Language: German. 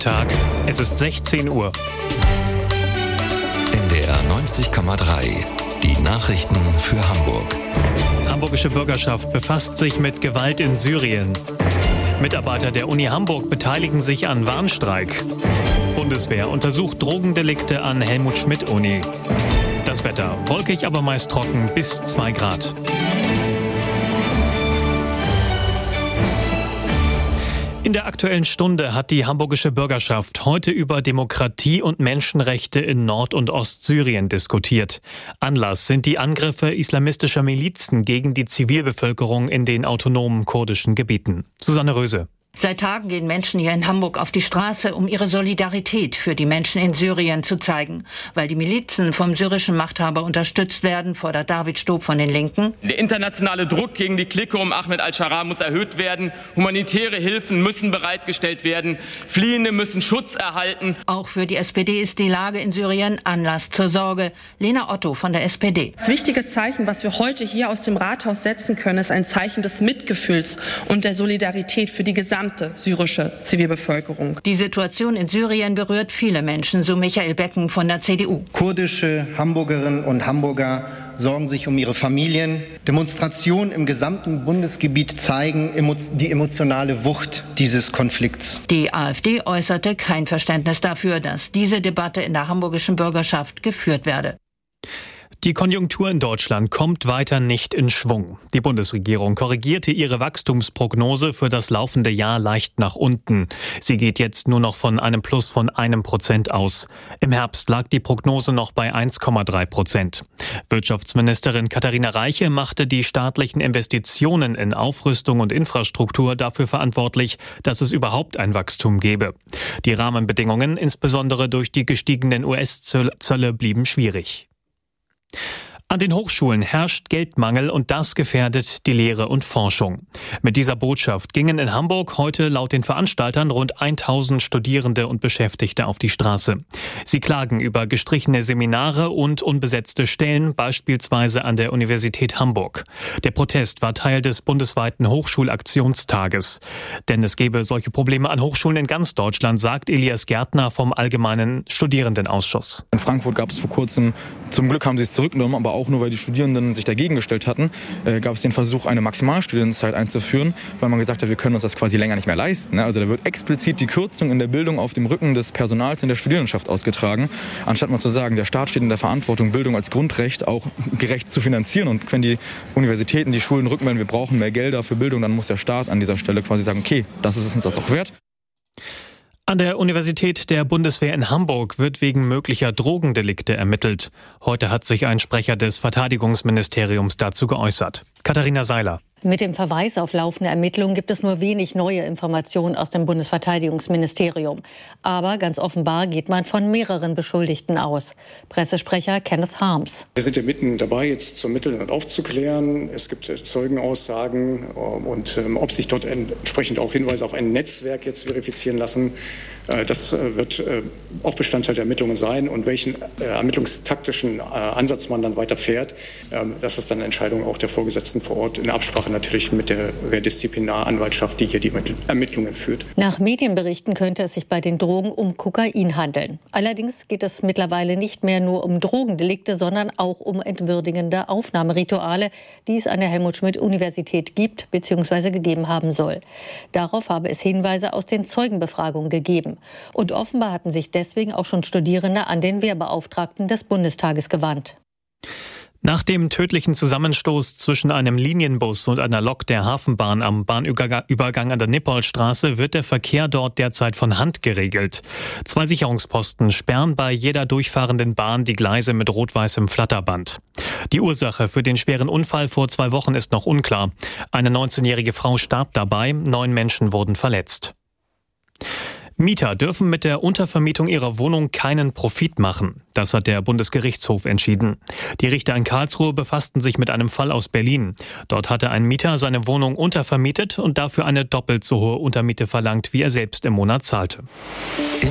Tag, es ist 16 Uhr. NDR 90,3. Die Nachrichten für Hamburg. Hamburgische Bürgerschaft befasst sich mit Gewalt in Syrien. Mitarbeiter der Uni Hamburg beteiligen sich an Warnstreik. Bundeswehr untersucht Drogendelikte an Helmut-Schmidt-Uni. Das Wetter, wolkig, aber meist trocken, bis 2 Grad. In der Aktuellen Stunde hat die hamburgische Bürgerschaft heute über Demokratie und Menschenrechte in Nord- und Ostsyrien diskutiert. Anlass sind die Angriffe islamistischer Milizen gegen die Zivilbevölkerung in den autonomen kurdischen Gebieten. Susanne Röse. Seit Tagen gehen Menschen hier in Hamburg auf die Straße, um ihre Solidarität für die Menschen in Syrien zu zeigen. Weil die Milizen vom syrischen Machthaber unterstützt werden, fordert David Stob von den Linken. Der internationale Druck gegen die Clique um Ahmed al-Sharaa muss erhöht werden. Humanitäre Hilfen müssen bereitgestellt werden. Fliehende müssen Schutz erhalten. Auch für die SPD ist die Lage in Syrien Anlass zur Sorge. Lena Otto von der SPD. Das wichtige Zeichen, was wir heute hier aus dem Rathaus setzen können, ist ein Zeichen des Mitgefühls und der Solidarität für die gesamte syrische Zivilbevölkerung. Die Situation in Syrien berührt viele Menschen, so Michael Becken von der CDU. Kurdische Hamburgerinnen und Hamburger sorgen sich um ihre Familien. Demonstrationen im gesamten Bundesgebiet zeigen die emotionale Wucht dieses Konflikts. Die AfD äußerte kein Verständnis dafür, dass diese Debatte in der hamburgischen Bürgerschaft geführt werde. Die Konjunktur in Deutschland kommt weiter nicht in Schwung. Die Bundesregierung korrigierte ihre Wachstumsprognose für das laufende Jahr leicht nach unten. Sie geht jetzt nur noch von einem Plus von 1% aus. Im Herbst lag die Prognose noch bei 1,3%. Wirtschaftsministerin Katharina Reiche machte die staatlichen Investitionen in Aufrüstung und Infrastruktur dafür verantwortlich, dass es überhaupt ein Wachstum gebe. Die Rahmenbedingungen, insbesondere durch die gestiegenen US-Zölle, blieben schwierig. An den Hochschulen herrscht Geldmangel und das gefährdet die Lehre und Forschung. Mit dieser Botschaft gingen in Hamburg heute laut den Veranstaltern rund 1000 Studierende und Beschäftigte auf die Straße. Sie klagen über gestrichene Seminare und unbesetzte Stellen, beispielsweise an der Universität Hamburg. Der Protest war Teil des bundesweiten Hochschulaktionstages. Denn es gebe solche Probleme an Hochschulen in ganz Deutschland, sagt Elias Gärtner vom Allgemeinen Studierendenausschuss. In Frankfurt gab es vor kurzem, zum Glück haben sie es zurückgenommen, aber auch nur weil die Studierenden sich dagegen gestellt hatten, gab es den Versuch, eine Maximalstudienzeit einzuführen, weil man gesagt hat, wir können uns das quasi länger nicht mehr leisten. Also da wird explizit die Kürzung in der Bildung auf dem Rücken des Personals in der Studierendenschaft ausgetragen, anstatt mal zu sagen, der Staat steht in der Verantwortung, Bildung als Grundrecht auch gerecht zu finanzieren. Und wenn die Universitäten, die Schulen rückmelden, wir brauchen mehr Gelder für Bildung, dann muss der Staat an dieser Stelle quasi sagen, okay, das ist es uns auch wert. An der Universität der Bundeswehr in Hamburg wird wegen möglicher Drogendelikte ermittelt. Heute hat sich ein Sprecher des Verteidigungsministeriums dazu geäußert. Katharina Seiler. Mit dem Verweis auf laufende Ermittlungen gibt es nur wenig neue Informationen aus dem Bundesverteidigungsministerium. Aber ganz offenbar geht man von mehreren Beschuldigten aus. Pressesprecher Kenneth Harms. Wir sind ja mitten dabei, jetzt zu ermitteln und aufzuklären. Es gibt Zeugenaussagen und ob sich dort entsprechend auch Hinweise auf ein Netzwerk jetzt verifizieren lassen. Das wird auch Bestandteil der Ermittlungen sein. Und welchen ermittlungstaktischen Ansatz man dann weiter fährt, das ist dann eine Entscheidung auch der Vorgesetzten vor Ort in Absprache natürlich mit der Disziplinaranwaltschaft, die hier die Ermittlungen führt. Nach Medienberichten könnte es sich bei den Drogen um Kokain handeln. Allerdings geht es mittlerweile nicht mehr nur um Drogendelikte, sondern auch um entwürdigende Aufnahmerituale, die es an der Helmut-Schmidt-Universität gibt bzw. gegeben haben soll. Darauf habe es Hinweise aus den Zeugenbefragungen gegeben. Und offenbar hatten sich deswegen auch schon Studierende an den Wehrbeauftragten des Bundestages gewandt. Nach dem tödlichen Zusammenstoß zwischen einem Linienbus und einer Lok der Hafenbahn am Bahnübergang an der Nippolstraße wird der Verkehr dort derzeit von Hand geregelt. 2 Sicherungsposten sperren bei jeder durchfahrenden Bahn die Gleise mit rot-weißem Flatterband. Die Ursache für den schweren Unfall vor 2 Wochen ist noch unklar. Eine 19-jährige Frau starb dabei, 9 Menschen wurden verletzt. Mieter dürfen mit der Untervermietung ihrer Wohnung keinen Profit machen. Das hat der Bundesgerichtshof entschieden. Die Richter in Karlsruhe befassten sich mit einem Fall aus Berlin. Dort hatte ein Mieter seine Wohnung untervermietet und dafür eine doppelt so hohe Untermiete verlangt, wie er selbst im Monat zahlte.